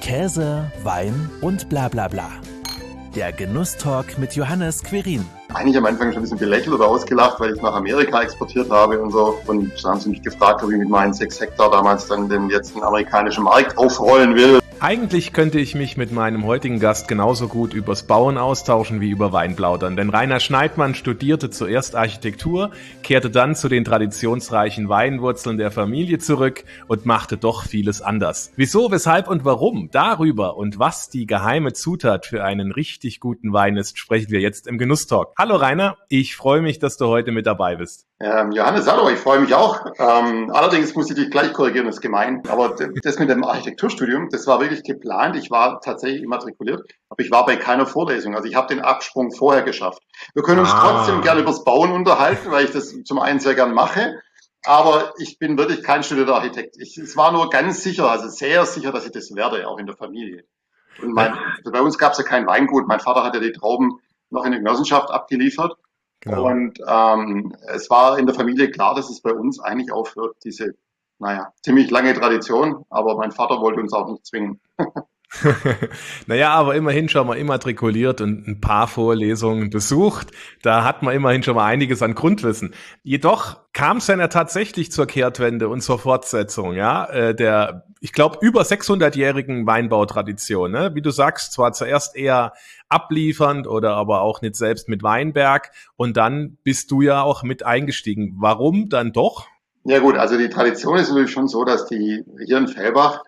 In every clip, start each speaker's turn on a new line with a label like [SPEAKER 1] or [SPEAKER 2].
[SPEAKER 1] Käse, Wein und bla bla bla. Der Genusstalk mit Johannes Quirin.
[SPEAKER 2] Eigentlich am Anfang schon ein bisschen belächelt oder ausgelacht, weil ich nach Amerika exportiert habe und so. Und da haben sie mich gefragt, ob ich mit meinen 6 Hektar damals dann den jetzt den amerikanischen Markt aufrollen will.
[SPEAKER 3] Eigentlich könnte ich mich mit meinem heutigen Gast genauso gut übers Bauen austauschen wie über Wein plaudern, denn Rainer Schneidmann studierte zuerst Architektur, kehrte dann zu den traditionsreichen Weinwurzeln der Familie zurück und machte doch vieles anders. Wieso, weshalb und warum? Darüber und was die geheime Zutat für einen richtig guten Wein ist, sprechen wir jetzt im Genusstalk. Hallo Rainer, ich freue mich, dass du heute mit dabei bist.
[SPEAKER 2] Johannes, hallo, ich freue mich auch. Allerdings muss ich dich gleich korrigieren, das ist gemein. Aber das mit dem Architekturstudium, das war wirklich geplant. Ich war tatsächlich immatrikuliert, aber ich war bei keiner Vorlesung. Also ich habe den Absprung vorher geschafft. Wir können uns trotzdem gerne übers Bauen unterhalten, weil ich das zum einen sehr gern mache. Aber ich bin wirklich kein studierter Architekt. Es war nur ganz sicher, also sehr sicher, dass ich das werde, auch in der Familie. Und bei uns gab es ja kein Weingut. Mein Vater hat ja die Trauben noch in der Genossenschaft abgeliefert. Genau. Und es war in der Familie klar, dass es bei uns eigentlich aufhört, diese, ziemlich lange Tradition, aber mein Vater wollte uns auch nicht zwingen.
[SPEAKER 3] Naja, aber immerhin schon mal immatrikuliert und ein paar Vorlesungen besucht. Da hat man immerhin schon mal einiges an Grundwissen. Jedoch kam es dann ja tatsächlich zur Kehrtwende und zur Fortsetzung, der, ich glaube, über 600-jährigen Weinbautradition, ne? Wie du sagst, zwar zuerst eher abliefernd oder aber auch nicht selbst mit Weinberg und dann bist du ja auch mit eingestiegen. Warum dann doch?
[SPEAKER 2] Ja gut, also die Tradition ist natürlich schon so, dass die hier in Fellbach,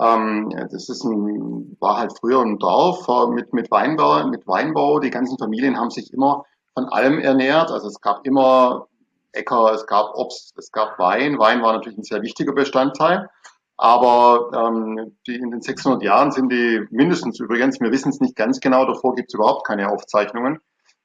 [SPEAKER 2] war halt früher ein Dorf mit Weinbau. Die ganzen Familien haben sich immer von allem ernährt. Also es gab immer Äcker, es gab Obst, es gab Wein. Wein war natürlich ein sehr wichtiger Bestandteil. Aber in den 600 Jahren sind die mindestens übrigens, wir wissen es nicht ganz genau, davor gibt es überhaupt keine Aufzeichnungen.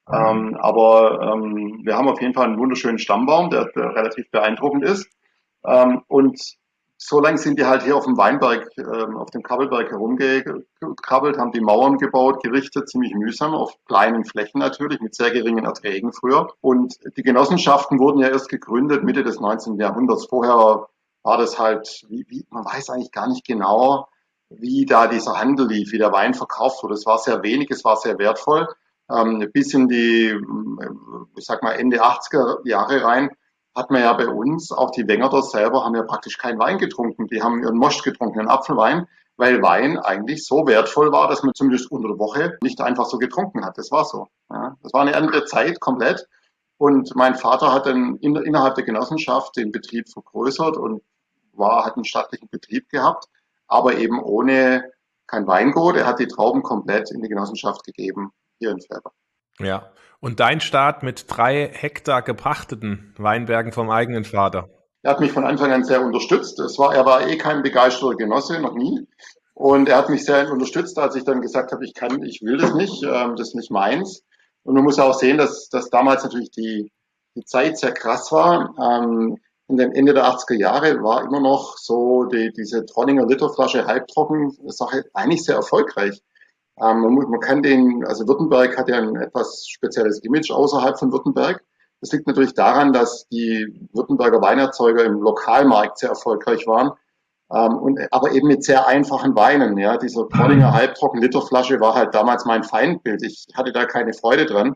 [SPEAKER 2] Aber wir haben auf jeden Fall einen wunderschönen Stammbaum, der relativ beeindruckend ist. Und so lange sind die halt hier auf dem Weinberg, auf dem Kabbelberg herumgekrabbelt, haben die Mauern gebaut, gerichtet, ziemlich mühsam, auf kleinen Flächen natürlich, mit sehr geringen Erträgen früher. Und die Genossenschaften wurden ja erst gegründet Mitte des 19. Jahrhunderts. Vorher war das halt, man weiß eigentlich gar nicht genau, wie da dieser Handel lief, wie der Wein verkauft wurde. Es war sehr wenig, es war sehr wertvoll. Bis in die, ich sag mal, Ende 80er Jahre rein, hat man ja bei uns, auch die Wengerter selber, haben ja praktisch keinen Wein getrunken. Die haben ihren Most getrunken, ihren Apfelwein, weil Wein eigentlich so wertvoll war, dass man zumindest unter der Woche nicht einfach so getrunken hat. Das war so. Ja. Das war eine andere Zeit komplett. Und mein Vater hat dann innerhalb der Genossenschaft den Betrieb vergrößert und hat einen stattlichen Betrieb gehabt, aber eben kein Weingut. Er hat die Trauben komplett in die Genossenschaft gegeben, hier in Fellbach.
[SPEAKER 3] Ja, und dein Start mit 3 Hektar gepachteten Weinbergen vom eigenen Vater.
[SPEAKER 2] Er hat mich von Anfang an sehr unterstützt. Er war kein begeisterter Genosse, noch nie. Und er hat mich sehr unterstützt, als ich dann gesagt habe, ich will das nicht, das ist nicht meins. Und man muss auch sehen, dass damals natürlich die Zeit sehr krass war. In dem Ende der 80er Jahre war immer noch so diese Trollinger Literflasche Halbtrocken-Sache eigentlich sehr erfolgreich. Man kann also Württemberg hat ja ein etwas spezielles Image außerhalb von Württemberg. Das liegt natürlich daran, dass die Württemberger Weinerzeuger im Lokalmarkt sehr erfolgreich waren, aber eben mit sehr einfachen Weinen. Ja, dieser Trollinger Halbtrocken Literflasche war halt damals mein Feindbild. Ich hatte da keine Freude dran.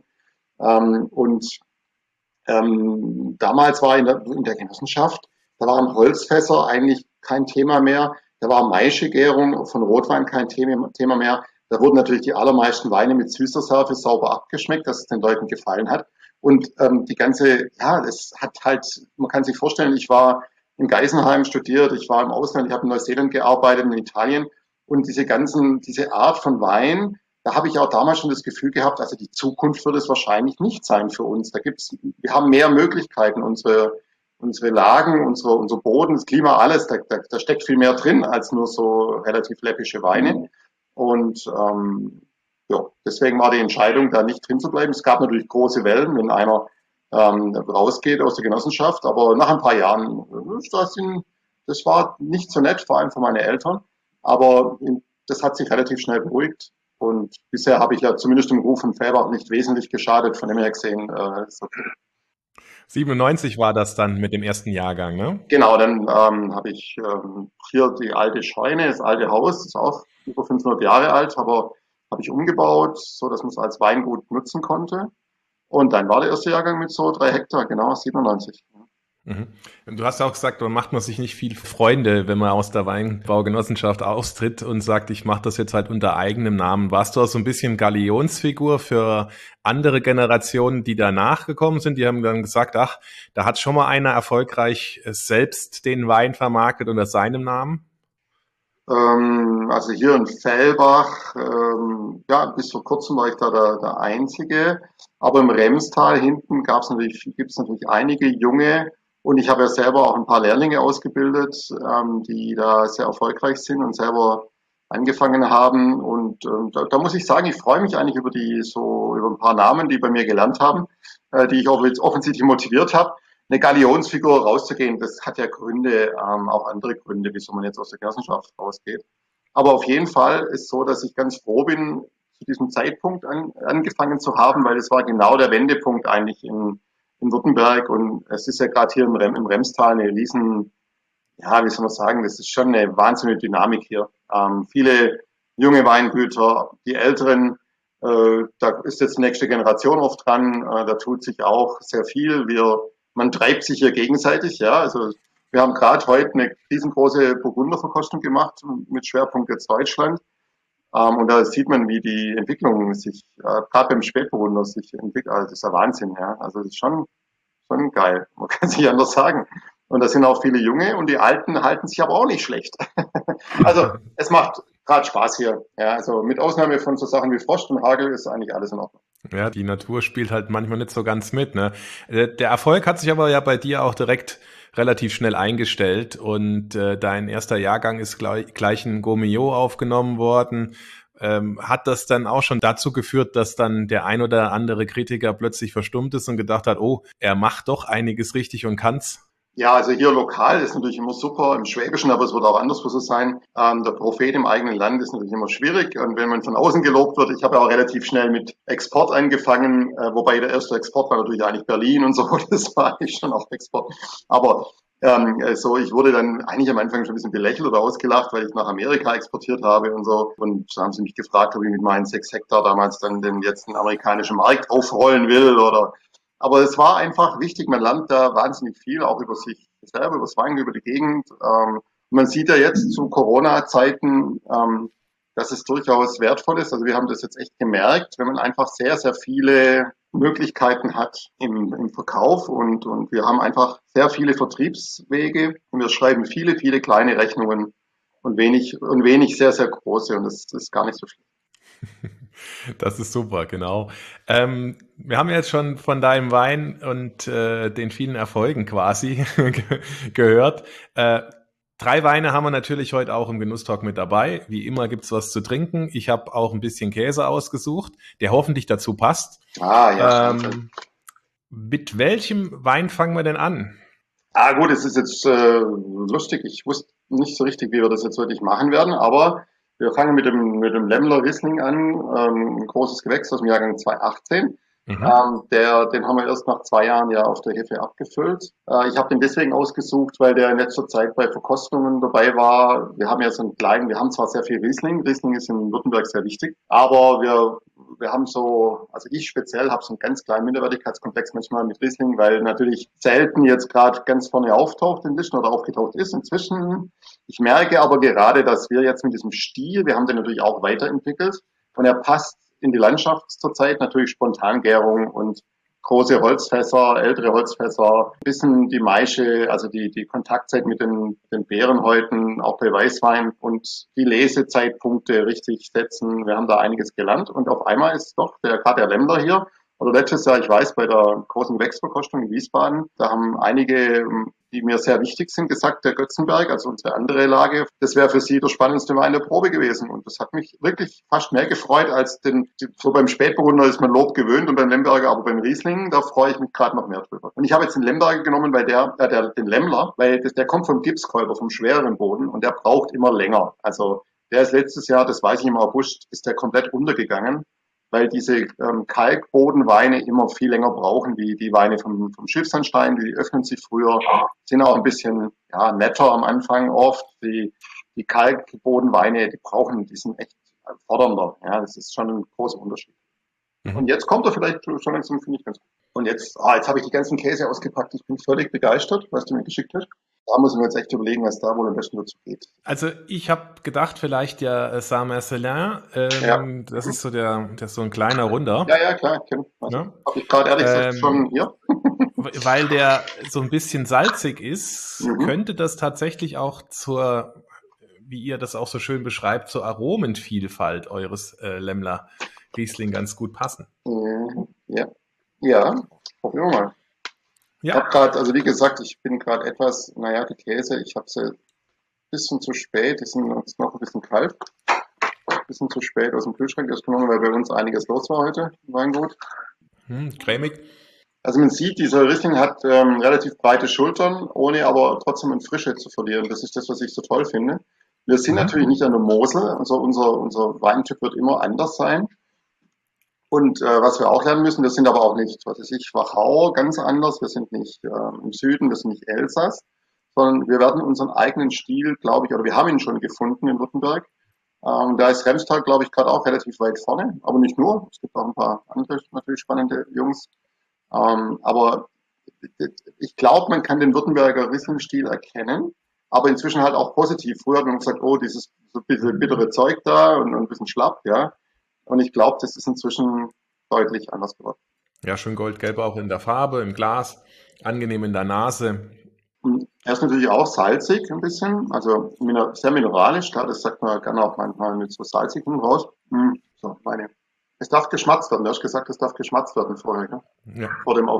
[SPEAKER 2] Damals war in der Genossenschaft, da waren Holzfässer eigentlich kein Thema mehr. Da war Maischegärung von Rotwein kein Thema mehr. Da wurden natürlich die allermeisten Weine mit süßer Särfe sauber abgeschmeckt, dass es den Leuten gefallen hat. Und es hat halt, man kann sich vorstellen, ich war in Geisenheim studiert, ich war im Ausland, ich habe in Neuseeland gearbeitet, in Italien. Und diese Art von Wein, da habe ich auch damals schon das Gefühl gehabt, also die Zukunft wird es wahrscheinlich nicht sein für uns. Wir haben mehr Möglichkeiten, unsere Lagen, unser Boden, das Klima, alles, da steckt viel mehr drin als nur so relativ läppische Weine. Und deswegen war die Entscheidung, da nicht drin zu bleiben. Es gab natürlich große Wellen, wenn einer rausgeht aus der Genossenschaft, aber nach ein paar Jahren, das war nicht so nett, vor allem für meine Eltern, aber das hat sich relativ schnell beruhigt. Und bisher habe ich ja zumindest im Ruf von Fellbach nicht wesentlich geschadet, von dem her gesehen ist okay.
[SPEAKER 3] 97 war das dann mit dem ersten Jahrgang, ne?
[SPEAKER 2] Genau, dann habe ich hier die alte Scheune, das alte Haus, das ist auch über 500 Jahre alt, aber habe ich umgebaut, so dass man es als Weingut nutzen konnte. Und dann war der erste Jahrgang mit so 3 Hektar, genau, 97.
[SPEAKER 3] Mhm. Du hast auch gesagt, man macht man sich nicht viel Freunde, wenn man aus der Weinbaugenossenschaft austritt und sagt, ich mache das jetzt halt unter eigenem Namen. Warst du auch so ein bisschen Galionsfigur für andere Generationen, die danach gekommen sind? Die haben dann gesagt, ach, da hat schon mal einer erfolgreich selbst den Wein vermarktet unter seinem Namen?
[SPEAKER 2] Also hier in Fellbach, ja, bis vor kurzem war ich da der Einzige. Aber im Remstal hinten gibt es natürlich einige junge. Und ich habe ja selber auch ein paar Lehrlinge ausgebildet, die da sehr erfolgreich sind und selber angefangen haben. Und da muss ich sagen, ich freue mich eigentlich über ein paar Namen, die bei mir gelernt haben, die ich auch jetzt offensichtlich motiviert habe. Eine Galionsfigur rauszugehen, das hat ja Gründe, auch andere Gründe, wieso man jetzt aus der Genossenschaft rausgeht. Aber auf jeden Fall ist so, dass ich ganz froh bin, zu diesem Zeitpunkt angefangen zu haben, weil es war genau der Wendepunkt eigentlich in Württemberg und es ist ja gerade hier im Remstal eine riesen, ja, wie soll man sagen, das ist schon eine wahnsinnige Dynamik hier. Viele junge Weingüter, die Älteren, da ist jetzt die nächste Generation oft dran, da tut sich auch sehr viel. Man treibt sich hier gegenseitig, ja. Also wir haben gerade heute eine riesengroße Burgunderverkostung gemacht mit Schwerpunkt jetzt Deutschland. Und da sieht man, wie die Entwicklung sich, gerade beim Spätburgunder sich entwickelt. Also das ist ja Wahnsinn, ja. Also das ist schon geil. Man kann sich anders sagen. Und da sind auch viele Junge und die Alten halten sich aber auch nicht schlecht. Also es macht gerade Spaß hier. Ja, also mit Ausnahme von so Sachen wie Frost und Hagel ist eigentlich alles in Ordnung.
[SPEAKER 3] Ja, die Natur spielt halt manchmal nicht so ganz mit, ne? Der Erfolg hat sich aber ja bei dir auch direkt relativ schnell eingestellt und dein erster Jahrgang ist gleich in Gaumillot aufgenommen worden. Hat das dann auch schon dazu geführt, dass dann der ein oder andere Kritiker plötzlich verstummt ist und gedacht hat, oh, er macht doch einiges richtig und kann's?
[SPEAKER 2] Ja, also hier lokal ist natürlich immer super im Schwäbischen, aber es wird auch anderswo so sein. Der Prophet im eigenen Land ist natürlich immer schwierig. Und wenn man von außen gelobt wird, ich habe ja auch relativ schnell mit Export angefangen, wobei der erste Export war natürlich eigentlich Berlin und so, das war eigentlich schon auch Export. Aber ich wurde dann eigentlich am Anfang schon ein bisschen belächelt oder ausgelacht, weil ich nach Amerika exportiert habe und so. Und da haben sie mich gefragt, ob ich mit meinen 6 Hektar damals dann den jetzt den amerikanischen Markt aufrollen will oder aber es war einfach wichtig, man lernt da wahnsinnig viel, auch über sich selber, über das Wein, über die Gegend. Man sieht ja jetzt zu Corona-Zeiten, dass es durchaus wertvoll ist. Also wir haben das jetzt echt gemerkt, wenn man einfach sehr, sehr viele Möglichkeiten hat im Verkauf und wir haben einfach sehr viele Vertriebswege und wir schreiben viele, viele kleine Rechnungen und wenig sehr, sehr große und das ist gar nicht so schlecht.
[SPEAKER 3] Das ist super, genau. Wir haben jetzt schon von deinem Wein und den vielen Erfolgen quasi gehört. 3 Weine haben wir natürlich heute auch im Genusstalk mit dabei. Wie immer gibt's was zu trinken. Ich habe auch ein bisschen Käse ausgesucht, der hoffentlich dazu passt.
[SPEAKER 2] Ja,
[SPEAKER 3] Mit welchem Wein fangen wir denn an?
[SPEAKER 2] gut, es ist jetzt lustig. Ich wusste nicht so richtig, wie wir das jetzt wirklich machen werden, aber wir fangen mit dem Lemmler Riesling an, ein großes Gewächs aus dem Jahrgang 2018.
[SPEAKER 3] Mhm.
[SPEAKER 2] Den haben wir erst nach 2 Jahren ja auf der Hefe abgefüllt. Ich habe den deswegen ausgesucht, weil der in letzter Zeit bei Verkostungen dabei war. Wir haben ja so einen kleinen, wir haben zwar sehr viel Riesling, Riesling ist in Württemberg sehr wichtig, aber wir haben so, also ich speziell habe so einen ganz kleinen Minderwertigkeitskomplex manchmal mit Riesling, weil natürlich selten jetzt gerade ganz vorne auftaucht in Listen oder aufgetaucht ist inzwischen. Ich merke aber gerade, dass wir jetzt mit diesem Stil, wir haben den natürlich auch weiterentwickelt und er passt in die Landschaft zurzeit, natürlich Spontangärung und große Holzfässer, ältere Holzfässer, bisschen die Maische, also die Kontaktzeit mit den Beerenhäuten, auch bei Weißwein und die Lesezeitpunkte richtig setzen. Wir haben da einiges gelernt und auf einmal ist doch gerade der Lemmler hier, oder letztes Jahr, ich weiß, bei der großen Gewächsverkostung in Wiesbaden, da haben einige, die mir sehr wichtig sind, gesagt, der Götzenberg, also unsere andere Lage, das wäre für sie der spannendste Wein der Probe gewesen. Und das hat mich wirklich fast mehr gefreut als so beim Spätburgunder ist man Lob gewöhnt und beim Lemberger, aber beim Riesling, da freue ich mich gerade noch mehr drüber. Und ich habe jetzt den Lemberger genommen, weil den Lemmler, weil der kommt vom Gipskäuber, vom schwereren Boden und der braucht immer länger. Also der ist letztes Jahr, das weiß ich im August, ist der komplett untergegangen. weil diese Kalkbodenweine immer viel länger brauchen wie die Weine vom Schiffshandstein. Die öffnen sich früher, sind auch ein bisschen netter am Anfang oft. Die Kalkbodenweine, die sind echt fordernder. Ja, das ist schon ein großer Unterschied. Und jetzt kommt er vielleicht schon langsam, finde ich ganz gut. Und jetzt habe ich die ganzen Käse ausgepackt. Ich bin völlig begeistert, was du mir geschickt hast. Da muss ich mir jetzt echt überlegen, was da wohl am besten dazu geht.
[SPEAKER 3] Also ich habe gedacht, vielleicht ja Saint-Marcellin, das ist so der ist so ein kleiner Runder.
[SPEAKER 2] Ja, klar, ich kenne. Also,
[SPEAKER 3] Ne?
[SPEAKER 2] habe ich gerade ehrlich gesagt schon hier.
[SPEAKER 3] Weil der so ein bisschen salzig ist, könnte das tatsächlich auch zur, wie ihr das auch so schön beschreibt, zur Aromenvielfalt eures Lemmler Riesling ganz gut passen.
[SPEAKER 2] Ja, probieren wir mal.
[SPEAKER 3] Ja.
[SPEAKER 2] Ich habe gerade, also wie gesagt, ich bin gerade etwas, die Käse, ich habe sie ein bisschen zu spät, die sind jetzt noch ein bisschen kalt, ein bisschen zu spät aus dem Kühlschrank erst genommen, weil bei uns einiges los war heute im Weingut.
[SPEAKER 3] Cremig.
[SPEAKER 2] Also man sieht, dieser Riesling hat relativ breite Schultern, ohne aber trotzdem in Frische zu verlieren. Das ist das, was ich so toll finde. Wir sind natürlich nicht an der Mosel, also unser Weintyp wird immer anders sein. Und was wir auch lernen müssen, wir sind aber auch nicht, was weiß ich, Wachau, ganz anders. Wir sind nicht im Süden, wir sind nicht Elsass, sondern wir werden unseren eigenen Stil, glaube ich, oder wir haben ihn schon gefunden in Württemberg. Da ist Remstal, glaube ich, gerade auch relativ weit vorne, aber nicht nur. Es gibt auch ein paar andere natürlich spannende Jungs. Aber ich glaube, man kann den Württemberger Riesling-Stil erkennen, aber inzwischen halt auch positiv. Früher hat man gesagt, oh, dieses so ein bisschen bittere Zeug da und ein bisschen schlapp, ja. Und ich glaube, das ist inzwischen deutlich anders geworden.
[SPEAKER 3] Ja, schön goldgelb auch in der Farbe, im Glas, angenehm in der Nase.
[SPEAKER 2] Und er ist natürlich auch salzig ein bisschen, also sehr mineralisch, klar, das sagt man gerne auch manchmal mit so salzigem raus. So, es darf geschmatzt werden, du hast gesagt, es darf geschmatzt werden vorher, ne?
[SPEAKER 3] Ja.
[SPEAKER 2] Vor dem Auf.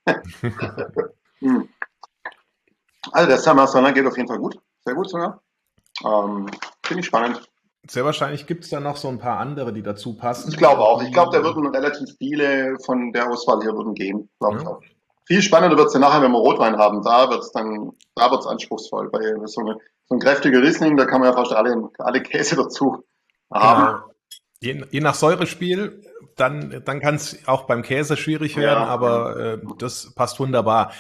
[SPEAKER 2] Also der Saint-Marcellin geht auf jeden Fall gut, sehr gut sogar. Finde ich spannend.
[SPEAKER 3] Sehr wahrscheinlich gibt es da noch so ein paar andere, die dazu passen.
[SPEAKER 2] Ich glaube auch. Ich glaube, da würden relativ viele von der Auswahl hier würden gehen. Glaube ich auch. Viel spannender wird es ja nachher, wenn wir Rotwein haben. Da wird's anspruchsvoll. Bei so ein kräftiger Riesling, da kann man ja fast alle Käse dazu haben.
[SPEAKER 3] Genau. Je nach Säurespiel, dann kann es auch beim Käse schwierig werden, aber das passt wunderbar.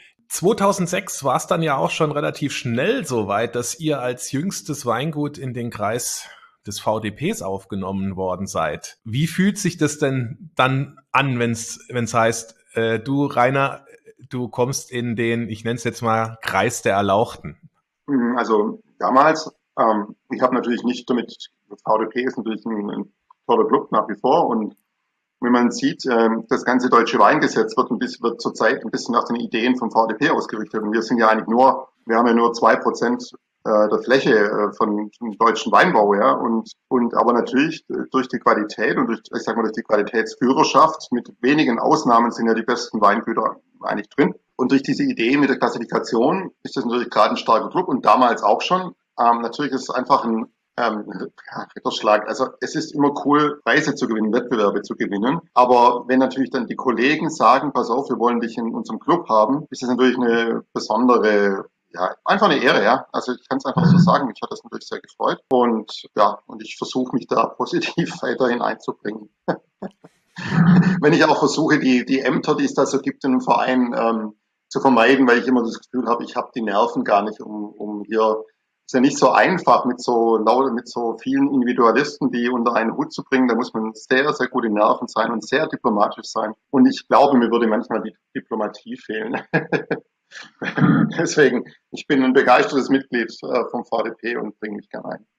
[SPEAKER 3] 2006 war es dann ja auch schon relativ schnell so weit, dass ihr als jüngstes Weingut in den Kreis des VDPs aufgenommen worden seid. Wie fühlt sich das denn dann an, wenn es heißt, du Rainer, du kommst in den, ich nenne es jetzt mal, Kreis der Erlauchten?
[SPEAKER 2] Also damals, ich habe natürlich nicht damit, VDP ist natürlich ein toller Club nach wie vor und wenn man sieht, das ganze deutsche Weingesetz wird zurzeit ein bisschen nach den Ideen vom VDP ausgerichtet. Und wir sind ja eigentlich wir haben ja nur 2% der Fläche vom deutschen Weinbau, ja. Und aber natürlich durch die Qualität und durch die Qualitätsführerschaft, mit wenigen Ausnahmen sind ja die besten Weingüter eigentlich drin. Und durch diese Idee mit der Klassifikation ist das natürlich gerade ein starker Club und damals auch schon. Natürlich ist es einfach ein Ritterschlag. Also es ist immer cool, Preise zu gewinnen, Wettbewerbe zu gewinnen. Aber wenn natürlich dann die Kollegen sagen, pass auf, wir wollen dich in unserem Club haben, ist das natürlich eine besondere, einfach eine Ehre, ja. Also ich kann es einfach so sagen, mich hat das natürlich sehr gefreut. Und ich versuche mich da positiv weiterhin einzubringen. Wenn ich auch versuche, die Ämter, die es da so gibt in einem Verein, zu vermeiden, weil ich immer das Gefühl habe, ich habe die Nerven gar nicht, um hier. Ist ja nicht so einfach mit so vielen Individualisten, die unter einen Hut zu bringen. Da muss man sehr, sehr gute Nerven sein und sehr diplomatisch sein. Und ich glaube, mir würde manchmal die Diplomatie fehlen. Deswegen, ich bin ein begeistertes Mitglied vom VDP und bringe mich gerne ein.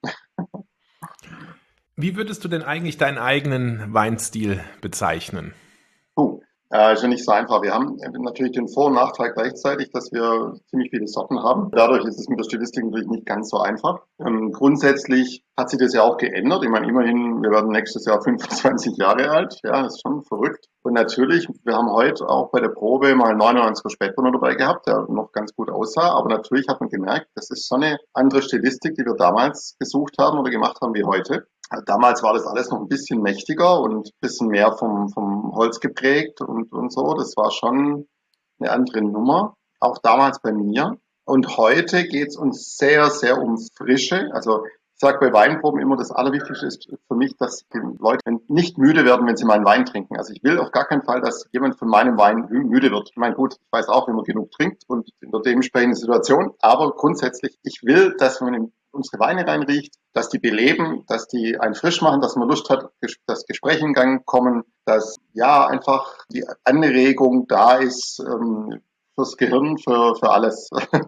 [SPEAKER 3] Wie würdest du denn eigentlich deinen eigenen Weinstil bezeichnen?
[SPEAKER 2] Ist ja nicht so einfach. Wir haben natürlich den Vor- und Nachteil gleichzeitig, dass wir ziemlich viele Sorten haben. Dadurch ist es mit der Stilistik natürlich nicht ganz so einfach. Grundsätzlich hat sich das ja auch geändert. Ich meine, immerhin, wir werden nächstes Jahr 25 Jahre alt. Ja, das ist schon verrückt. Und natürlich, wir haben heute auch bei der Probe mal 99er Spätburgunder dabei gehabt, der noch ganz gut aussah. Aber natürlich hat man gemerkt, das ist so eine andere Stilistik, die wir damals gesucht haben oder gemacht haben wie heute. Damals war das alles noch ein bisschen mächtiger und ein bisschen mehr vom Holz geprägt und so. Das war schon eine andere Nummer. Auch damals bei mir. Und heute geht's uns sehr, sehr um Frische. Also ich sage bei Weinproben immer, das Allerwichtigste ist für mich, dass die Leute nicht müde werden, wenn sie meinen Wein trinken. Also ich will auf gar keinen Fall, dass jemand von meinem Wein müde wird. Ich meine, gut, ich weiß auch, wenn man genug trinkt und in der dementsprechenden Situation, aber grundsätzlich, ich will, dass man in unsere Weine reinriecht, dass die beleben, dass die einen frisch machen, dass man Lust hat, dass Gespräche in Gang kommen, dass ja einfach die Anregung da ist fürs Gehirn, für alles,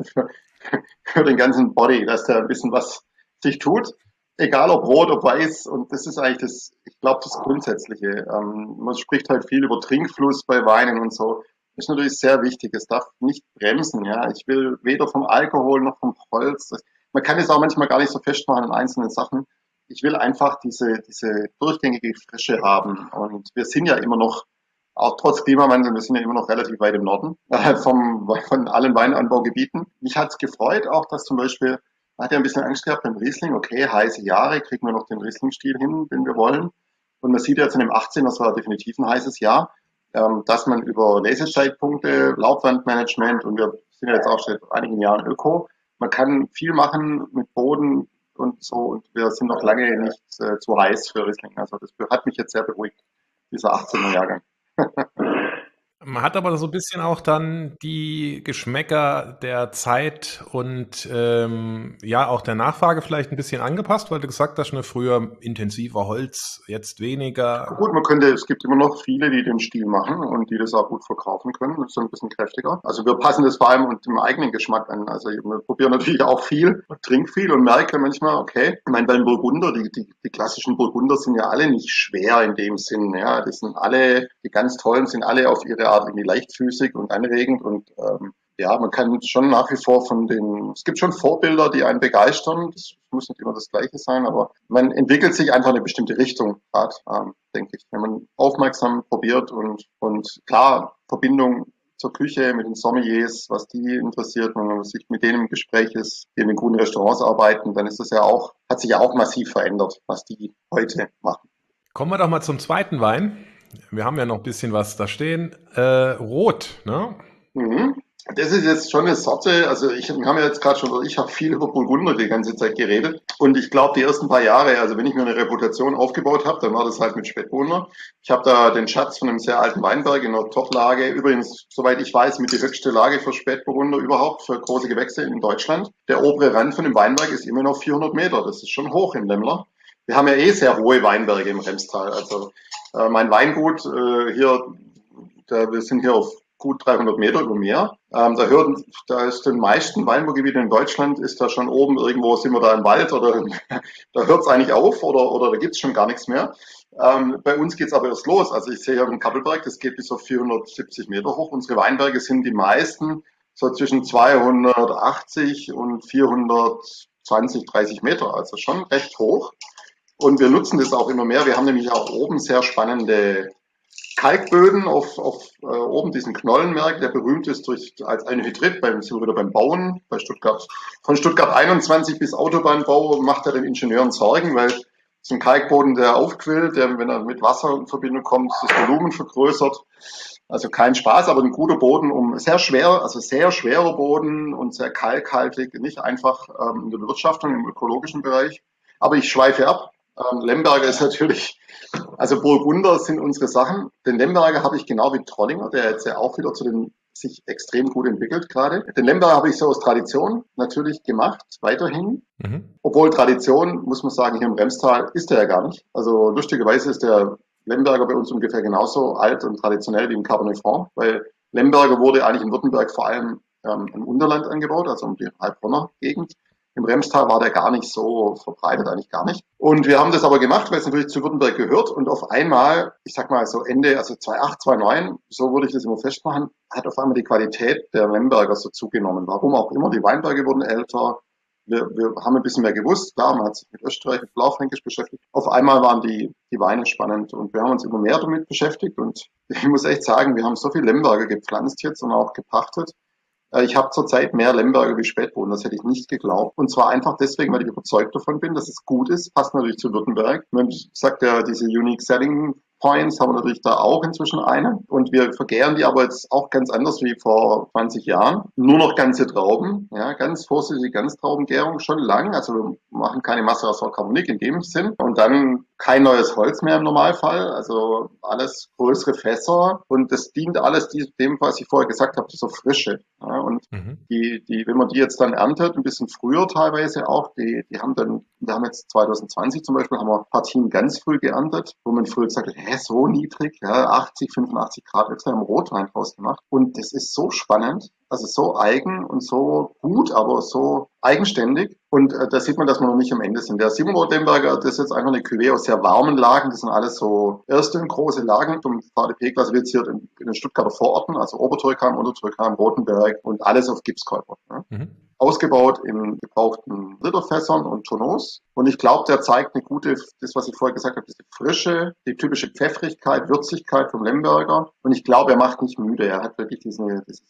[SPEAKER 2] für den ganzen Body, dass da ein bisschen was sich tut, egal ob rot, ob weiß. Und das ist eigentlich das, ich glaube, das Grundsätzliche. Man spricht halt viel über Trinkfluss bei Weinen und so. Das ist natürlich sehr wichtig. Es darf nicht bremsen. Ja, ich will weder vom Alkohol noch vom Holz. Man kann es auch manchmal gar nicht so festmachen in einzelnen Sachen. Ich will einfach diese durchgängige Frische haben. Und wir sind ja immer noch, auch trotz Klimawandel, wir sind ja immer noch relativ weit im Norden von allen Weinanbaugebieten. Mich hat's gefreut auch, dass zum Beispiel, man hat ja ein bisschen Angst gehabt beim Riesling, okay, heiße Jahre, kriegen wir noch den Riesling-Stil hin, den wir wollen. Und man sieht jetzt in dem 18, das war definitiv ein heißes Jahr, dass man über Lesezeitpunkte, Laubwandmanagement, und wir sind ja jetzt auch seit einigen Jahren Öko, man kann viel machen mit Boden und so, und wir sind noch lange nicht zu heiß für Riesling. Also das hat mich jetzt sehr beruhigt, dieser 18er Jahrgang.
[SPEAKER 3] Man hat aber so ein bisschen auch dann die Geschmäcker der Zeit und ja auch der Nachfrage vielleicht ein bisschen angepasst, weil du gesagt hast, ne, früher intensiver Holz, jetzt weniger.
[SPEAKER 2] Gut, es gibt immer noch viele, die den Stil machen und die das auch gut verkaufen können. Das ist ein bisschen kräftiger. Also wir passen das vor allem dem eigenen Geschmack an. Also wir probieren natürlich auch viel, trinken viel und merken manchmal, okay, ich meine, beim Burgunder, die klassischen Burgunder sind ja alle nicht schwer in dem Sinn. Ja, das sind alle, die ganz tollen sind alle auf ihre Art irgendwie leichtfüßig und anregend und ja, man kann schon nach wie vor es gibt schon Vorbilder, die einen begeistern. Das muss nicht immer das Gleiche sein, aber man entwickelt sich einfach in eine bestimmte Richtung, gerade, denke ich. Wenn man aufmerksam probiert und klar, Verbindung zur Küche mit den Sommeliers, was die interessiert, wenn man sich mit denen im Gespräch ist, die in den guten Restaurants arbeiten, dann ist das ja auch, hat sich ja auch massiv verändert, was die heute machen.
[SPEAKER 3] Kommen wir doch mal zum zweiten Wein. Wir haben ja noch ein bisschen was da stehen. Rot, ne?
[SPEAKER 2] Mhm. Das ist jetzt schon eine Sorte, also wir haben ja jetzt gerade schon, ich habe viel über Burgunder die ganze Zeit geredet und ich glaube die ersten paar Jahre, also wenn ich mir eine Reputation aufgebaut habe, dann war das halt mit Spätburgunder. Ich habe da den Schatz von einem sehr alten Weinberg in einer Top-Lage, übrigens, soweit ich weiß, mit die höchste Lage für Spätburgunder überhaupt, für große Gewächse in Deutschland. Der obere Rand von dem Weinberg ist immer noch 400 Meter, das ist schon hoch im Lämmler. Wir haben ja sehr hohe Weinberge im Remstal, also mein Weingut wir sind hier auf gut 300 Meter über Meer. Da ist den meisten Weinbaugebieten in Deutschland, ist da schon oben irgendwo, sind wir da im Wald oder da hört es eigentlich auf oder da gibt's schon gar nichts mehr. Bei uns geht's aber erst los. Also ich sehe hier im Kappelberg, das geht bis auf 470 Meter hoch. Unsere Weinberge sind die meisten so zwischen 280 und 420, 30 Meter, also schon recht hoch. Und wir nutzen das auch immer mehr. Wir haben nämlich auch oben sehr spannende Kalkböden auf oben diesen Knollenberg, der berühmt ist als Anhydrit, sind wir wieder beim Bauen, bei Stuttgart. Von Stuttgart 21 bis Autobahnbau macht er den Ingenieuren Sorgen, weil es ein Kalkboden, der aufquillt, der, wenn er mit Wasser in Verbindung kommt, das Volumen vergrößert. Also kein Spaß, aber ein guter Boden, sehr schwerer Boden und sehr kalkhaltig, nicht einfach in der Bewirtschaftung, im ökologischen Bereich. Aber ich schweife ab. Lemberger ist natürlich, also Burgunder sind unsere Sachen. Den Lemberger habe ich genau wie Trollinger, der jetzt ja auch wieder sich extrem gut entwickelt gerade. Den Lemberger habe ich so aus Tradition natürlich gemacht, weiterhin. Obwohl Tradition, muss man sagen, hier im Remstal ist der ja gar nicht. Also lustigerweise ist der Lemberger bei uns ungefähr genauso alt und traditionell wie im Cabernet Franc, weil Lemberger wurde eigentlich in Württemberg vor allem im Unterland angebaut, also um die Heilbronner Gegend. Im Remstal war der gar nicht so verbreitet, eigentlich gar nicht. Und wir haben das aber gemacht, weil es natürlich zu Württemberg gehört. Und auf einmal, ich sag mal so Ende, also 2008, 2009, so würde ich das immer festmachen, hat auf einmal die Qualität der Lemberger so zugenommen. Warum auch immer, die Weinberge wurden älter. Wir haben ein bisschen mehr gewusst. Klar, man hat sich mit Österreich, mit Blaufränkisch beschäftigt. Auf einmal waren die Weine spannend und wir haben uns immer mehr damit beschäftigt. Und ich muss echt sagen, wir haben so viel Lemberger gepflanzt jetzt und auch gepachtet. Ich habe zurzeit mehr Lemberger wie Spätburgunder, das hätte ich nicht geglaubt. Und zwar einfach deswegen, weil ich überzeugt davon bin, dass es gut ist, passt natürlich zu Württemberg. Man sagt ja diese Unique Selling Points haben wir natürlich da auch inzwischen eine. Und wir vergären die aber jetzt auch ganz anders wie vor 20 Jahren. Nur noch ganze Trauben, ja, ganz vorsichtige Ganztraubengärung, schon lang. Also wir machen keine Maceration Carbonique in dem Sinn. Und dann kein neues Holz mehr im Normalfall. Also alles größere Fässer. Und das dient alles dem, was ich vorher gesagt habe, dieser Frische. Ja, und wenn man die jetzt dann erntet, ein bisschen früher teilweise auch, wir haben jetzt 2020 zum Beispiel, haben wir Partien ganz früh geerntet, wo man früher gesagt hat, so niedrig, ja, 80, 85 Grad, extra im Rotwein draus gemacht. Und das ist so spannend, also so eigen und so gut, aber so eigenständig. Und da sieht man, dass wir noch nicht am Ende sind. Der Simon Roth-Lemberger, das ist jetzt einfach eine Cuvée aus sehr warmen Lagen. Das sind alles so erste und große Lagen zum VDP klassifiziert in den Stuttgarter Vororten, also Obertürkheim, Untertürkheim, Rotenberg und alles auf Gipskäufer. Ja. Ausgebaut in gebrauchten Literfässern und Tonneaus. Und ich glaube, der zeigt eine gute, das was ich vorher gesagt habe, diese Frische, die typische Pfeffrigkeit, Würzigkeit vom Lemberger. Und ich glaube, er macht nicht müde. Er hat wirklich dieses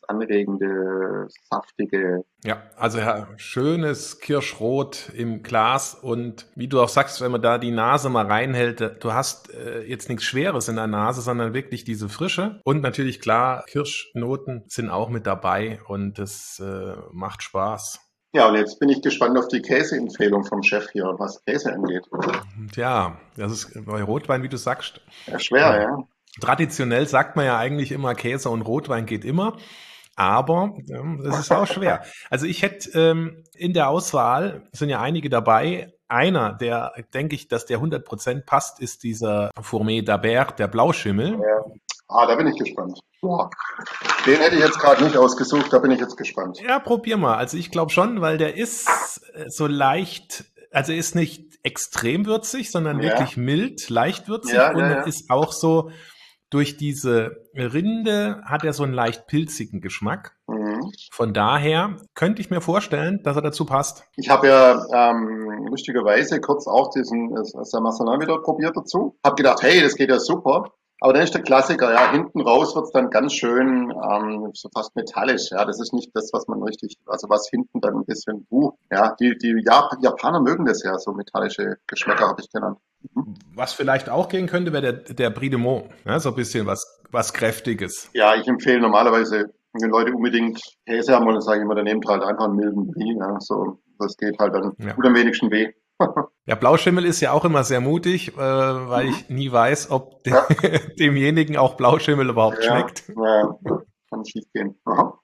[SPEAKER 2] anregende, saftige.
[SPEAKER 3] Ja, also ja, schönes Kirschrot im Glas. Und wie du auch sagst, wenn man da die Nase mal reinhält, du hast jetzt nichts Schweres in der Nase, sondern wirklich diese Frische. Und natürlich klar, Kirschnoten sind auch mit dabei und das macht Spaß.
[SPEAKER 2] Ja, und jetzt bin ich gespannt auf die Käseempfehlung vom Chef hier, was Käse angeht.
[SPEAKER 3] Tja, das ist bei Rotwein, wie du sagst.
[SPEAKER 2] Ja, schwer, ja.
[SPEAKER 3] Traditionell sagt man ja eigentlich immer, Käse und Rotwein geht immer. Aber es ist auch schwer. Also ich hätte in der Auswahl, sind ja einige dabei, einer, der, denke ich, dass der 100% passt, ist dieser Fourmet d'Abert, der Blauschimmel.
[SPEAKER 2] Ja. Da bin ich gespannt. Boah. Den hätte ich jetzt gerade nicht ausgesucht, da bin ich jetzt gespannt.
[SPEAKER 3] Ja, probier mal. Also ich glaube schon, weil der ist so leicht, also ist nicht extrem würzig, sondern wirklich mild, leicht würzig und ist auch so, durch diese Rinde hat er so einen leicht pilzigen Geschmack. Von daher könnte ich mir vorstellen, dass er dazu passt.
[SPEAKER 2] Ich habe ja lustigerweise kurz auch diesen Saint-Mazarin wieder probiert dazu. Hab gedacht, hey, das geht ja super. Aber dann ist der Klassiker, ja, hinten raus wird's dann ganz schön so fast metallisch. Ja, das ist nicht das, was man richtig, also was hinten dann ein bisschen, ja, die Japaner mögen das ja, so metallische Geschmäcker habe ich genannt.
[SPEAKER 3] Was vielleicht auch gehen könnte, wäre der Brie de Meaux, ja, so ein bisschen was Kräftiges.
[SPEAKER 2] Ja, ich empfehle normalerweise, wenn Leute unbedingt Käse haben wollen, sage ich immer, dann nehmt halt einfach einen milden Brie, ja, so, das geht halt dann gut am wenigsten weh.
[SPEAKER 3] Ja, Blauschimmel ist ja auch immer sehr mutig, weil ich nie weiß, ob demjenigen auch Blauschimmel überhaupt schmeckt.
[SPEAKER 2] Ja, kann schief gehen. Aha.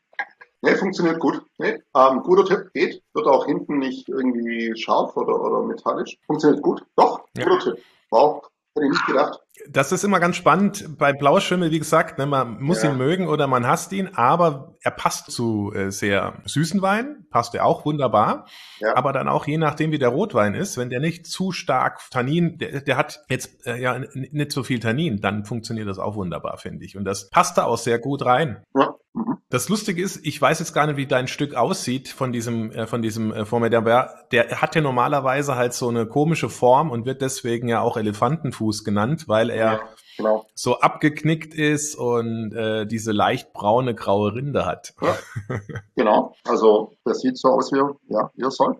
[SPEAKER 2] Nee, funktioniert gut. Nee, guter Tipp, geht. Wird auch hinten nicht irgendwie scharf oder metallisch. Funktioniert gut. Doch, guter Tipp. Wow, hätte ich nicht gedacht.
[SPEAKER 3] Das ist immer ganz spannend bei Blauschimmel, wie gesagt, ne, man muss ihn mögen oder man hasst ihn, aber er passt zu sehr süßen Weinen, passt er auch wunderbar, aber dann auch je nachdem, wie der Rotwein ist, wenn der nicht zu stark Tannin, der hat jetzt nicht so viel Tannin, dann funktioniert das auch wunderbar, finde ich. Und das passt da auch sehr gut rein.
[SPEAKER 2] Ja.
[SPEAKER 3] Das Lustige ist, ich weiß jetzt gar nicht, wie dein Stück aussieht von diesem Fourmet d'Abert. Der hat ja normalerweise halt so eine komische Form und wird deswegen ja auch Elefantenfuß genannt, weil er so abgeknickt ist und diese leicht braune, graue Rinde hat.
[SPEAKER 2] Ja. Genau, also das sieht so aus wie ihr soll.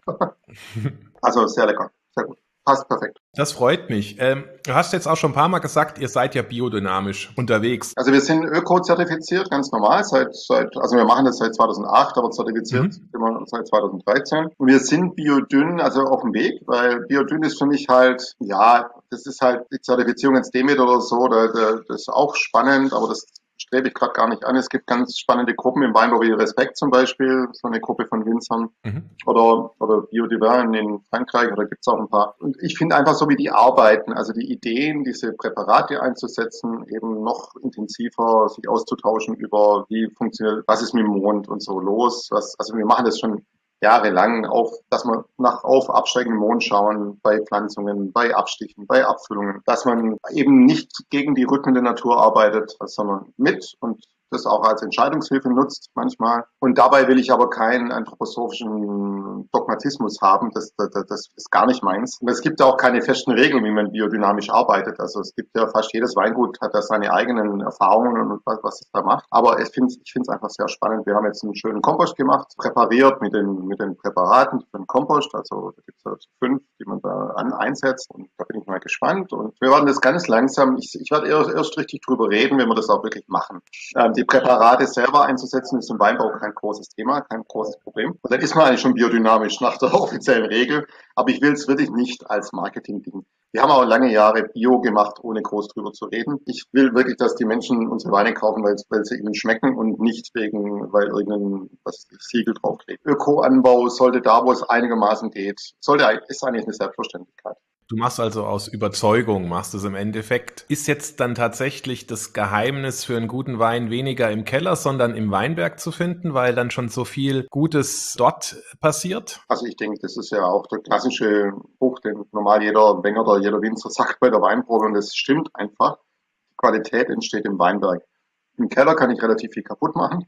[SPEAKER 2] Also sehr lecker, sehr gut. Passt perfekt.
[SPEAKER 3] Das freut mich. Du hast jetzt auch schon ein paar Mal gesagt, ihr seid ja biodynamisch unterwegs.
[SPEAKER 2] Also wir sind öko-zertifiziert, ganz normal, also wir machen das seit 2008, aber zertifiziert immer seit 2013. Und wir sind biodünn, also auf dem Weg, weil biodünn ist für mich halt, das ist halt die Zertifizierung ins Demeter oder so, das ist auch spannend, aber das strebe ich gerade gar nicht an. Es gibt ganz spannende Gruppen im Weinbau wie Respekt zum Beispiel, so eine Gruppe von Winzern oder Biodivers in Frankreich, oder gibt's auch ein paar. Und ich finde einfach so, wie die arbeiten, also die Ideen, diese Präparate einzusetzen, eben noch intensiver sich auszutauschen über wie funktioniert, was ist mit dem Mond und so los. Also wir machen das schon jahrelang, dass man auf absteigenden Mond schauen, bei Pflanzungen, bei Abstichen, bei Abfüllungen, dass man eben nicht gegen die Rhythmen der Natur arbeitet, sondern mit und das auch als Entscheidungshilfe nutzt manchmal. Und dabei will ich aber keinen anthroposophischen Dogmatismus haben. Das ist gar nicht meins. Und es gibt auch keine festen Regeln, wie man biodynamisch arbeitet. Also es gibt ja fast jedes Weingut hat da seine eigenen Erfahrungen und was es da macht. Aber ich finde es einfach sehr spannend. Wir haben jetzt einen schönen Kompost gemacht, präpariert mit den Präparaten für den Kompost. Also da gibt es 5, die man da einsetzt. Und da bin ich mal gespannt und wir werden das ganz langsam, ich werde erst richtig drüber reden, wenn wir das auch wirklich machen. Die Präparate selber einzusetzen ist im Weinbau kein großes Thema, kein großes Problem. Und dann ist man eigentlich schon biodynamisch nach der offiziellen Regel, aber ich will es wirklich nicht als Marketing-Ding. Wir haben auch lange Jahre Bio gemacht, ohne groß drüber zu reden. Ich will wirklich, dass die Menschen unsere Weine kaufen, weil sie ihnen schmecken und nicht weil irgendein Siegel draufklebt. Ökoanbau sollte da, wo es einigermaßen geht, ist eigentlich eine Selbstverständlichkeit.
[SPEAKER 3] Du machst also aus Überzeugung, machst es im Endeffekt. Ist jetzt dann tatsächlich das Geheimnis für einen guten Wein weniger im Keller, sondern im Weinberg zu finden, weil dann schon so viel Gutes dort passiert?
[SPEAKER 2] Also ich denke, das ist ja auch der klassische Spruch, den normal jeder Wenger oder jeder Winzer sagt bei der Weinprobe und das stimmt einfach. Die Qualität entsteht im Weinberg. Im Keller kann ich relativ viel kaputt machen.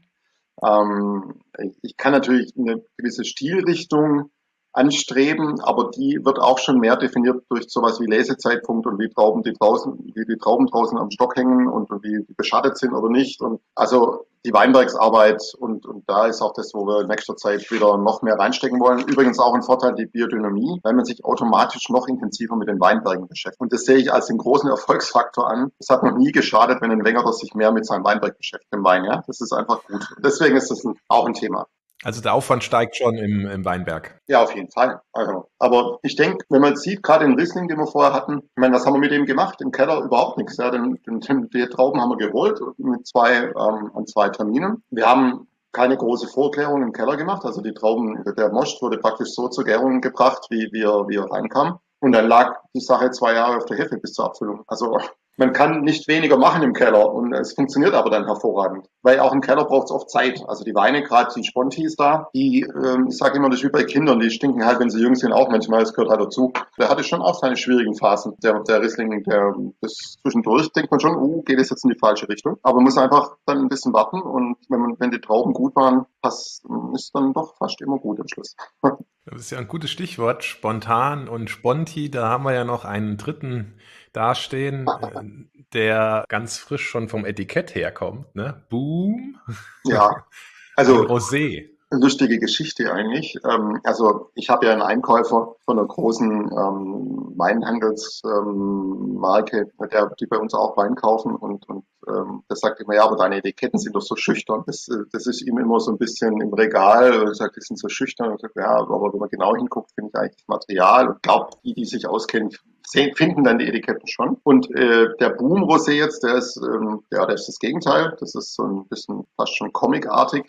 [SPEAKER 2] Ich kann natürlich eine gewisse Stilrichtung anstreben, aber die wird auch schon mehr definiert durch sowas wie Lesezeitpunkt und wie die Trauben draußen am Stock hängen und wie die beschattet sind oder nicht. Und also die Weinbergsarbeit und da ist auch das, wo wir in nächster Zeit wieder noch mehr reinstecken wollen. Übrigens auch ein Vorteil die Biodynamie, weil man sich automatisch noch intensiver mit den Weinbergen beschäftigt. Und das sehe ich als den großen Erfolgsfaktor an. Es hat noch nie geschadet, wenn ein Wenger sich mehr mit seinem Weinberg beschäftigt, im Wein. Ja, das ist einfach gut. Deswegen ist das auch ein Thema.
[SPEAKER 3] Also der Aufwand steigt schon im Weinberg.
[SPEAKER 2] Ja, auf jeden Fall. Also, aber ich denke, wenn man sieht, gerade den Riesling, den wir vorher hatten, ich meine, was haben wir mit dem gemacht? Im Keller überhaupt nichts. Ja, die Trauben haben wir geholt mit an zwei Terminen. Wir haben keine große Vorklärung im Keller gemacht. Also die Trauben, der Most wurde praktisch so zur Gärung gebracht, wie er reinkam. Und dann lag die Sache 2 Jahre auf der Hefe bis zur Abfüllung. Also man kann nicht weniger machen im Keller und es funktioniert aber dann hervorragend. Weil auch im Keller braucht es oft Zeit. Also die Weine, gerade die Spontis da, ich sage immer, das ist wie bei Kindern, die stinken halt, wenn sie jung sind, auch manchmal, das gehört halt dazu. Der hatte schon auch seine schwierigen Phasen. Der Riesling, das zwischendurch denkt man schon, geht es jetzt in die falsche Richtung. Aber man muss einfach dann ein bisschen warten und wenn die Trauben gut waren, das ist dann doch fast immer gut am Schluss.
[SPEAKER 3] Das ist ja ein gutes Stichwort, spontan und Sponti. Da haben wir ja noch einen dritten dastehen, der ganz frisch schon vom Etikett herkommt, ne? Boom.
[SPEAKER 2] Ja, also
[SPEAKER 3] ein Rosé.
[SPEAKER 2] Lustige Geschichte eigentlich. Also ich habe ja einen Einkäufer von einer großen Weinhandelsmarke, die bei uns auch Wein kaufen und der sagt immer, ja, aber deine Etiketten sind doch so schüchtern. Das ist ihm immer so ein bisschen im Regal und sagt, die sind so schüchtern. Und sagt, ja, aber wenn man genau hinguckt, finde ich eigentlich das Material und glaubt, die sich auskennen, finden dann die Etiketten schon. Und der Boom Rosé jetzt, der ist das Gegenteil. Das ist so ein bisschen fast schon comicartig,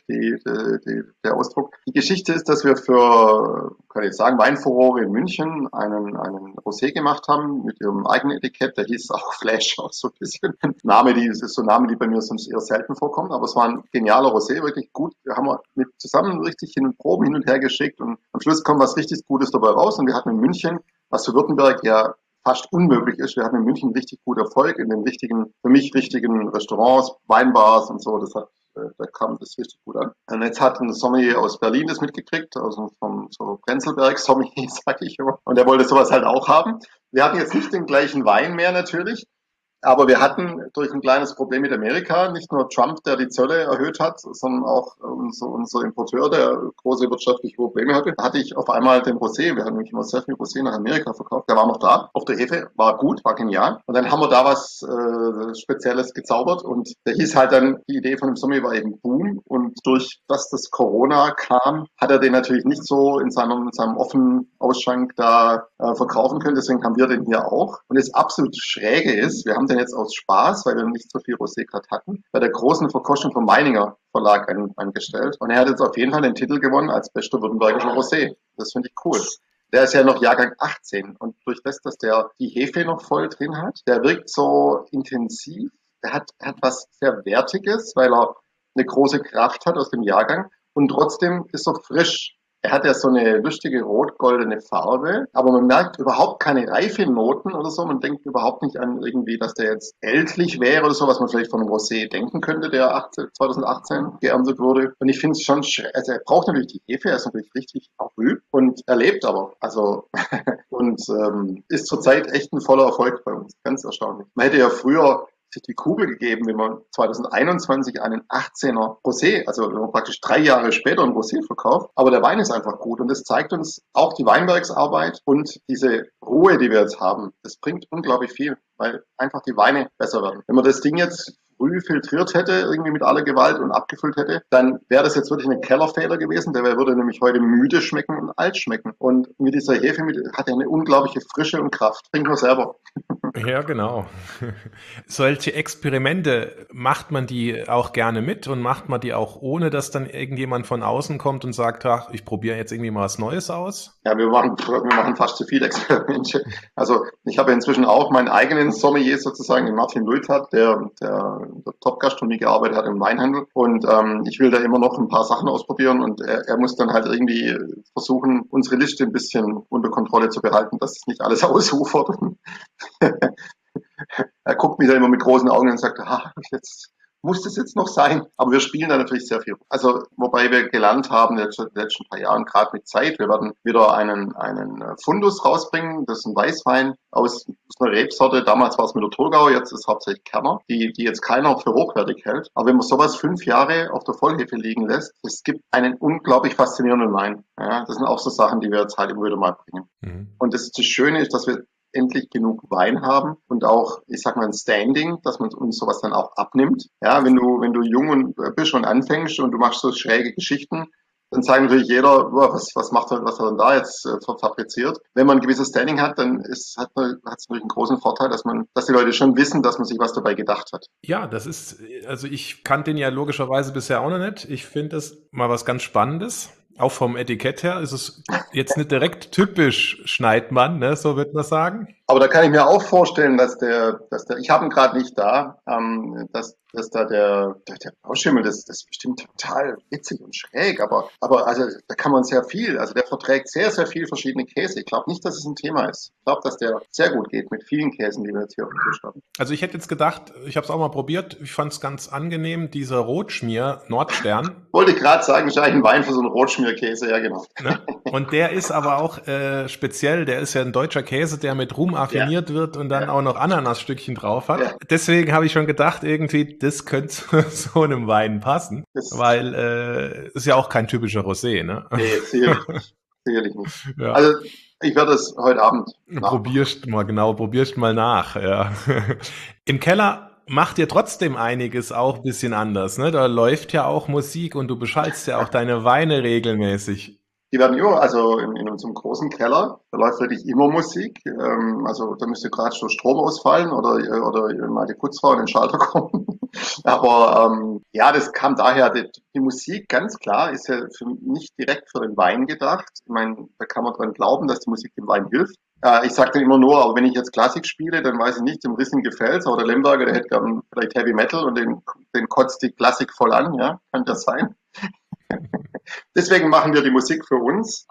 [SPEAKER 2] der Ausdruck. Die Geschichte ist, dass wir kann ich sagen, Weinfurore in München einen Rosé gemacht haben mit ihrem eigenen Etikett. Der hieß auch Flash, auch so ein bisschen. Das ist so ein Name, die bei mir sonst eher selten vorkommen. Aber es war ein genialer Rosé, wirklich gut. Wir haben zusammen richtig Proben hin und her geschickt und am Schluss kommt was richtig Gutes dabei raus. Und wir hatten in München, was für Württemberg ja fast unmöglich ist. Wir hatten in München richtig gut Erfolg in den für mich richtigen Restaurants, Weinbars und so. Da kam das richtig gut an. Und jetzt hat ein Sommelier aus Berlin das mitgekriegt, also vom so Prenzlberg-Sommelier, sag ich immer. Und der wollte sowas halt auch haben. Wir hatten jetzt nicht den gleichen Wein mehr natürlich. Aber wir hatten durch ein kleines Problem mit Amerika nicht nur Trump, der die Zölle erhöht hat, sondern auch unser Importeur, der große wirtschaftliche Probleme hatte ich auf einmal den Rosé. Wir hatten nämlich immer sehr viel Rosé nach Amerika verkauft. Der war noch da. Auf der Hefe war gut, war genial. Und dann haben wir da was Spezielles gezaubert. Und der hieß halt dann, die Idee von dem Sommelier war eben Boom. Und durch das Corona kam, hat er den natürlich nicht so in seinem offenen Ausschank da verkaufen können. Deswegen haben wir den hier auch. Und das absolut Schräge ist, wir haben den jetzt aus Spaß, weil wir nicht so viel Rosé gerade hatten, bei der großen Verkostung vom Meininger Verlag angestellt. Und er hat jetzt auf jeden Fall den Titel gewonnen als bester württembergischer Rosé. Das finde ich cool. Der ist ja noch Jahrgang 18 und durch das, dass der die Hefe noch voll drin hat, der wirkt so intensiv. Der hat was sehr Wertiges, weil er eine große Kraft hat aus dem Jahrgang und trotzdem ist er frisch. Er hat ja so eine lustige rot-goldene Farbe, aber man merkt überhaupt keine Reifenoten oder so. Man denkt überhaupt nicht an irgendwie, dass der jetzt ältlich wäre oder so, was man vielleicht von einem Rosé denken könnte, der 2018 geerntet wurde. Und ich finde es schon, also er braucht natürlich die Hefe, er ist natürlich richtig früh und er lebt aber. Also und ist zurzeit echt ein voller Erfolg bei uns. Ganz erstaunlich. Man hätte ja früher sich die Kugel gegeben, wenn man 2021 einen 18er Rosé, also wenn man praktisch 3 Jahre später ein Rosé verkauft, aber der Wein ist einfach gut und das zeigt uns auch die Weinbergsarbeit und diese Ruhe, die wir jetzt haben, das bringt unglaublich viel, weil einfach die Weine besser werden. Wenn man das Ding jetzt früh filtriert hätte, irgendwie mit aller Gewalt und abgefüllt hätte, dann wäre das jetzt wirklich eine Kellerfehler gewesen. Der würde nämlich heute müde schmecken und alt schmecken. Und mit dieser Hefe hat er eine unglaubliche Frische und Kraft. Trink nur selber.
[SPEAKER 3] Ja, genau. Solche Experimente, macht man die auch gerne mit und macht man die auch ohne, dass dann irgendjemand von außen kommt und sagt, ach, ich probiere jetzt irgendwie mal was Neues aus?
[SPEAKER 2] Ja, wir machen fast zu viele Experimente. Also ich habe inzwischen auch meinen eigenen Sommelier sozusagen, den Martin Lulthat, der Top-Gastronomie gearbeitet hat im Weinhandel. Und ich will da immer noch ein paar Sachen ausprobieren und er muss dann halt irgendwie versuchen, unsere Liste ein bisschen unter Kontrolle zu behalten, dass es nicht alles ausufert. Er guckt mich da immer mit großen Augen und sagt, jetzt muss das jetzt noch sein? Aber wir spielen da natürlich sehr viel. Also, wobei wir gelernt haben, in den letzten paar Jahren, gerade mit Zeit, wir werden wieder einen Fundus rausbringen. Das ist ein Weißwein aus einer Rebsorte. Damals war es mit der Thurgau, jetzt ist es hauptsächlich Kerner, die jetzt keiner für hochwertig hält. Aber wenn man sowas 5 Jahre auf der Vollhefe liegen lässt, es gibt einen unglaublich faszinierenden Wein. Ja, das sind auch so Sachen, die wir jetzt halt immer wieder mal bringen. Mhm. Und das Schöne ist, dass wir endlich genug Wein haben und auch, ich sag mal, ein Standing, dass man uns sowas dann auch abnimmt. Ja, wenn du jung bist und anfängst und du machst so schräge Geschichten, dann sagt natürlich jeder, was macht er, was er denn da jetzt fabriziert. Wenn man ein gewisses Standing hat, dann hat es natürlich einen großen Vorteil, dass die Leute schon wissen, dass man sich was dabei gedacht hat.
[SPEAKER 3] Ja, also ich kannte den ja logischerweise bisher auch noch nicht. Ich finde das mal was ganz Spannendes. Auch vom Etikett her ist es jetzt nicht direkt typisch Schneidmann, ne, so wird man sagen.
[SPEAKER 2] Aber da kann ich mir auch vorstellen, dass ich habe ihn gerade nicht da, dass da der Blauschimmel, das ist bestimmt total witzig und schräg, aber also da kann man sehr viel, also der verträgt sehr, sehr viel verschiedene Käse. Ich glaube nicht, dass es ein Thema ist. Ich glaube, dass der sehr gut geht mit vielen Käsen, die wir jetzt hier auf dem Tisch haben.
[SPEAKER 3] Also ich hätte jetzt gedacht, ich habe es auch mal probiert, ich fand es ganz angenehm, dieser Rotschmier Nordstern.
[SPEAKER 2] Wollte gerade sagen, ist eigentlich ein Wein für so einen Rotschmierkäse, ja genau.
[SPEAKER 3] Ne? Und der ist aber auch speziell, der ist ja ein deutscher Käse, der mit Rum affiniert wird und dann auch noch Ananasstückchen drauf hat. Ja. Deswegen habe ich schon gedacht, irgendwie, das könnte zu so einem Wein passen, weil ist ja auch kein typischer Rosé, ne?
[SPEAKER 2] Nee, sicherlich nicht. Ja. Also ich werde es heute Abend
[SPEAKER 3] probierst mal nach. Ja. Im Keller macht ihr trotzdem einiges auch ein bisschen anders, ne? Da läuft ja auch Musik und du beschallst ja auch deine Weine regelmäßig.
[SPEAKER 2] Die werden immer, also in unserem großen Keller, da läuft wirklich immer Musik. Also da müsste gerade schon Strom ausfallen oder mal die Putzfrau in den Schalter kommen. Aber ja, das kam daher, die Musik ganz klar ist ja nicht direkt für den Wein gedacht. Ich meine, da kann man dran glauben, dass die Musik dem Wein hilft. Ich sage dann immer nur, aber wenn ich jetzt Klassik spiele, dann weiß ich nicht, dem Riesling gefällt's, aber der Lemberger, der hätte gern vielleicht Heavy Metal und den kotzt die Klassik voll an, ja, kann das sein? Deswegen machen wir die Musik für uns.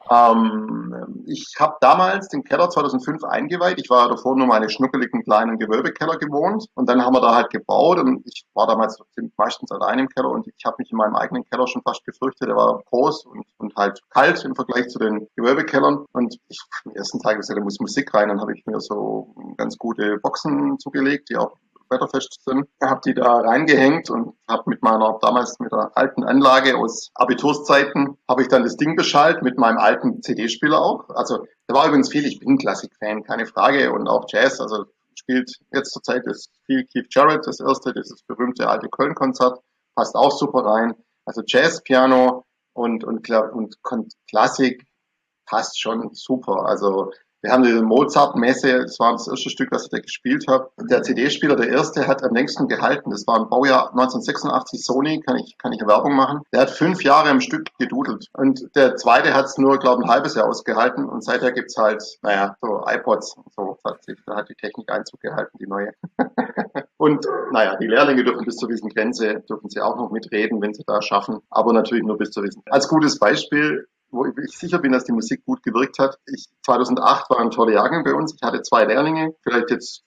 [SPEAKER 2] Ich habe damals den Keller 2005 eingeweiht. Ich war davor nur meine schnuckeligen kleinen Gewölbekeller gewohnt und dann haben wir da halt gebaut und ich war damals meistens allein im Keller und ich habe mich in meinem eigenen Keller schon fast gefürchtet. Der war groß und halt kalt im Vergleich zu den Gewölbekellern und am ersten Tag gesagt, da muss Musik rein. Dann habe ich mir so ganz gute Boxen zugelegt, die auch wetterfest sind, habe die da reingehängt und habe damals mit der alten Anlage aus Abiturszeiten, habe ich dann das Ding beschallt mit meinem alten CD-Spieler auch. Also da war übrigens viel, ich bin Klassik-Fan, keine Frage, und auch Jazz, also spielt jetzt zur Zeit ist viel Keith Jarrett, das erste, dieses berühmte alte Köln-Konzert, passt auch super rein. Also Jazz, Piano und Klassik passt schon super. Also wir haben die Mozart-Messe, das war das erste Stück, was ich da gespielt habe. Der CD-Spieler, der erste, hat am längsten gehalten. Das war ein Baujahr 1986 Sony, kann ich Werbung machen. Der hat 5 Jahre am Stück gedudelt. Und der zweite hat es nur, glaube ich, ein halbes Jahr ausgehalten. Und seither gibt's halt, so iPods und so. Da hat die Technik Einzug gehalten, die neue. Und die Lehrlinge dürfen bis zur gewissen Grenze, dürfen sie auch noch mitreden, wenn sie da schaffen. Aber natürlich nur bis zur gewissen Grenze. Als gutes Beispiel, wo ich sicher bin, dass die Musik gut gewirkt hat. 2008 war ein toller Jahrgang bei uns. Ich hatte 2 Lehrlinge, vielleicht jetzt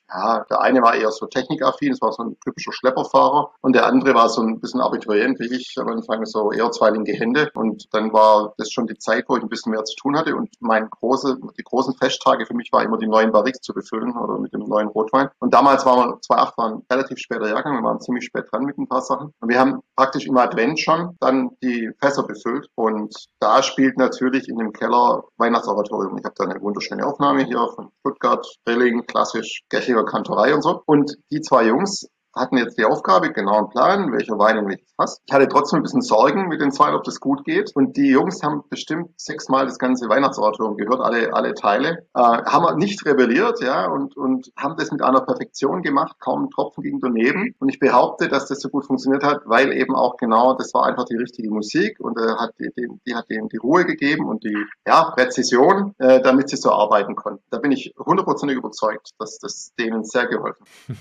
[SPEAKER 2] ja, der eine war eher so technikaffin, das war so ein typischer Schlepperfahrer und der andere war so ein bisschen Abiturient wie ich, am Anfang so eher 2 linke Hände und dann war das schon die Zeit, wo ich ein bisschen mehr zu tun hatte und die großen Festtage für mich war immer die neuen Barriques zu befüllen oder mit dem neuen Rotwein und damals waren wir, 2008 war ein relativ später Jahrgang, wir waren ziemlich spät dran mit ein paar Sachen und wir haben praktisch im Advent schon dann die Fässer befüllt und da spielt natürlich in dem Keller Weihnachtsoratorium. Ich habe da eine wunderschöne Aufnahme hier von Stuttgart, Rilling, klassisch Gächiger Kantorei und so. Und die 2 Jungs hatten jetzt die Aufgabe, genauen Plan, welcher Wein in welches Fass. Ich hatte trotzdem ein bisschen Sorgen mit den 2, ob das gut geht. Und die Jungs haben bestimmt 6-mal das ganze Weihnachtsoratorium gehört, alle Teile. Haben nicht rebelliert, ja, und haben das mit einer Perfektion gemacht, kaum ein Tropfen ging daneben. Und ich behaupte, dass das so gut funktioniert hat, weil eben auch genau, das war einfach die richtige Musik und die hat denen die Ruhe gegeben und die Präzision, damit sie so arbeiten konnten. Da bin ich 100% überzeugt, dass das denen sehr geholfen hat.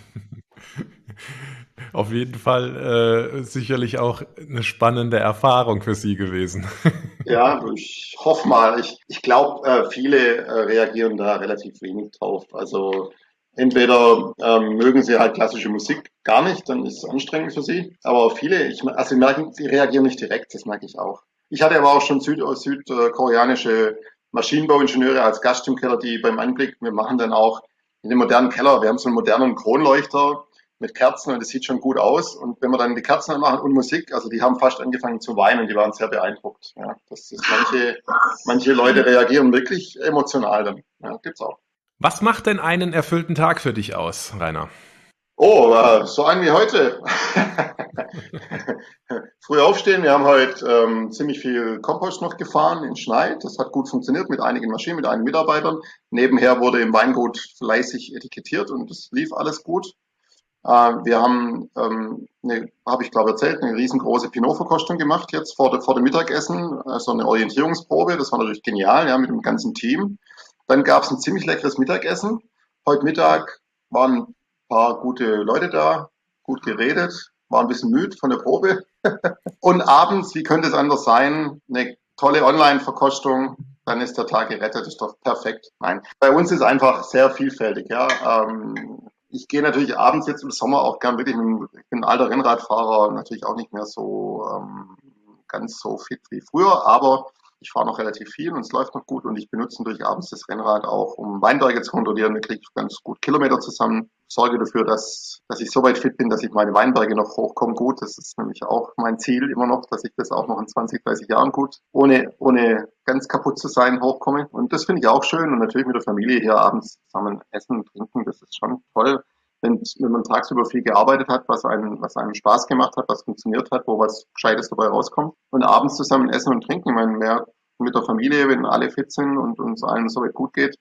[SPEAKER 3] Auf jeden Fall sicherlich auch eine spannende Erfahrung für Sie gewesen.
[SPEAKER 2] Ja, ich hoffe mal. Ich glaube, viele reagieren da relativ wenig drauf. Also entweder mögen sie halt klassische Musik gar nicht, dann ist es anstrengend für sie. Aber viele, sie reagieren nicht direkt, das merke ich auch. Ich hatte aber auch schon südkoreanische Maschinenbauingenieure als Gast im Keller, die beim Anblick, wir machen dann auch in dem modernen Keller, wir haben so einen modernen Kronleuchter mit Kerzen und das sieht schon gut aus. Und wenn wir dann die Kerzen anmachen und Musik, also die haben fast angefangen zu weinen, die waren sehr beeindruckt. Ja, das ist manche Leute reagieren wirklich emotional dann. Ja, gibt's auch.
[SPEAKER 3] Was macht denn einen erfüllten Tag für dich aus, Rainer?
[SPEAKER 2] Oh, so einen wie heute. Früh aufstehen, wir haben heute ziemlich viel Kompost noch gefahren in Schneid. Das hat gut funktioniert mit einigen Maschinen, mit einigen Mitarbeitern. Nebenher wurde im Weingut fleißig etikettiert und es lief alles gut. Wir haben, habe ich glaube erzählt, eine riesengroße Pinot-Verkostung gemacht jetzt vor dem Mittagessen, so eine Orientierungsprobe. Das war natürlich genial, ja, mit dem ganzen Team. Dann gab es ein ziemlich leckeres Mittagessen. Heute Mittag waren ein paar gute Leute da, gut geredet, war ein bisschen müde von der Probe. Und abends, wie könnte es anders sein, eine tolle Online-Verkostung, dann ist der Tag gerettet, ist doch perfekt. Nein, bei uns ist einfach sehr vielfältig, ja. Ich gehe natürlich abends jetzt im Sommer auch gern wirklich, ich bin ein alter Rennradfahrer, natürlich auch nicht mehr so ganz so fit wie früher, aber ich fahre noch relativ viel und es läuft noch gut und ich benutze natürlich abends das Rennrad auch, um Weinberge zu kontrollieren. Da kriege ich ganz gut Kilometer zusammen. Sorge dafür, dass ich so weit fit bin, dass ich meine Weinberge noch hochkomme. Gut, das ist nämlich auch mein Ziel immer noch, dass ich das auch noch in 20, 30 Jahren gut, ohne ganz kaputt zu sein, hochkomme. Und das finde ich auch schön und natürlich mit der Familie hier abends zusammen essen und trinken, das ist schon toll. Wenn man tagsüber viel gearbeitet hat, was einem Spaß gemacht hat, was funktioniert hat, wo was Gescheites dabei rauskommt. Und abends zusammen essen und trinken. Ich meine, mehr mit der Familie, wenn alle fit sind und uns allen so weit gut geht.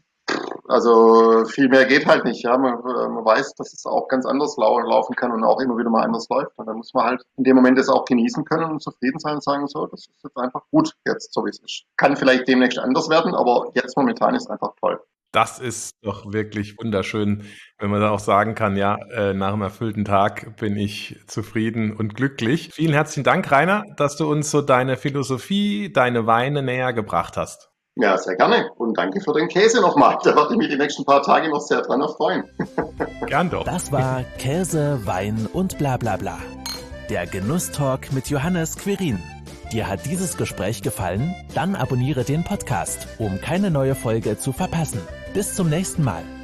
[SPEAKER 2] Also viel mehr geht halt nicht. Ja, man weiß, dass es auch ganz anders laufen kann und auch immer wieder mal anders läuft. Und dann muss man halt in dem Moment das auch genießen können und zufrieden sein und sagen, so, das ist jetzt einfach gut jetzt, so wie es ist. Kann vielleicht demnächst anders werden, aber jetzt momentan ist es einfach toll.
[SPEAKER 3] Das ist doch wirklich wunderschön, wenn man dann auch sagen kann, ja, nach einem erfüllten Tag bin ich zufrieden und glücklich. Vielen herzlichen Dank, Rainer, dass du uns so deine Philosophie, deine Weine näher gebracht hast.
[SPEAKER 2] Ja, sehr gerne. Und danke für den Käse nochmal. Da werde ich mich die nächsten paar Tage noch sehr dran erfreuen.
[SPEAKER 3] Gern doch.
[SPEAKER 1] Das war Käse, Wein und bla bla bla. Der Genusstalk mit Johannes Quirin. Dir hat dieses Gespräch gefallen? Dann abonniere den Podcast, um keine neue Folge zu verpassen. Bis zum nächsten Mal.